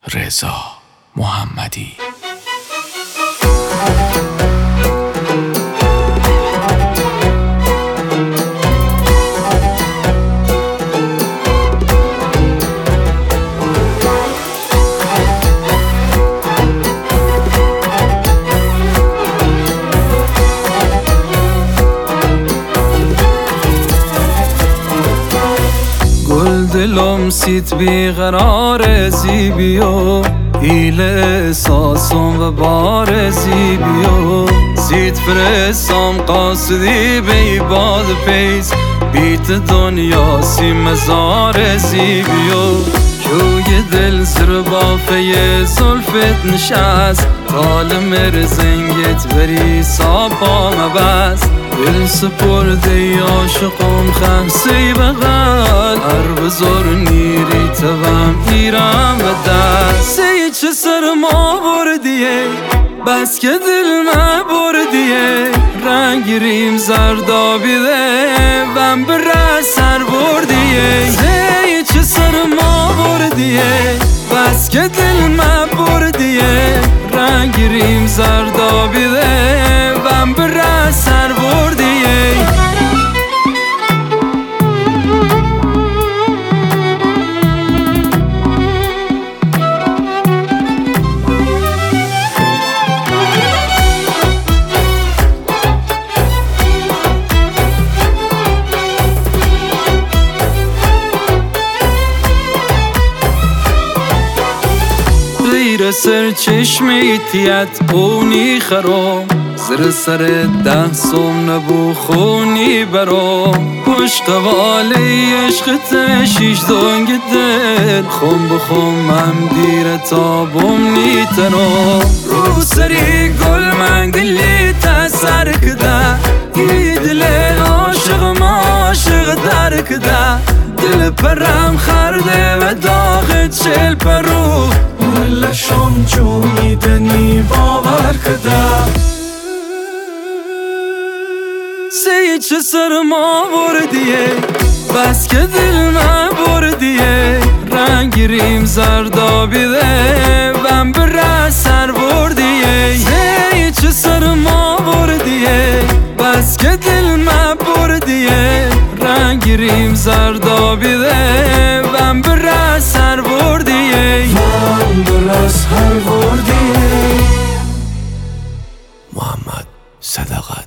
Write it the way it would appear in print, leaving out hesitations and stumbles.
رضا محمدی. دلم سیت بیقرار زیبیو ایل احساسم و بار زیبیو سیت فرستم قاصدی بی باد پیز بیت دنیا سی مزار زیبیو جوی دل زر بافه زلفت نشست تال مرزنگت بری ساپا مبست دل سپرده عاشقم خمسی بغل هر بزار نیری توام ایران به دست سی چه سر ما بردیه بس که دل ما بردیه رنگ ریم زردابیده وم بر سر بردیه سی چه سر ما بردیه بس که دل ما بردیه رنگ ریم زردابیده وم بر سر بردیه سر چشم ایتیت اونی خرام زر سر ده سوم نبو خونی برام پشت والی عشقت شیش دنگ دل خون بخون هم دیر تابم نیترام رو سری گل من گلی تسر کده ای دل عاشق ما عاشق در کده دل پرم خرده و داغ چل پرو لشم جویدنی باور کده سی چه سر ما بردیه بس که دل من بردیه رنگ ریم زردابیده وم بر سر بردیه سی چه سر ما بردیه بس که دل من بردیه رنگ ریم زردابیده وم بر سر بردیه من بر سر بردیه. محمد صدقت.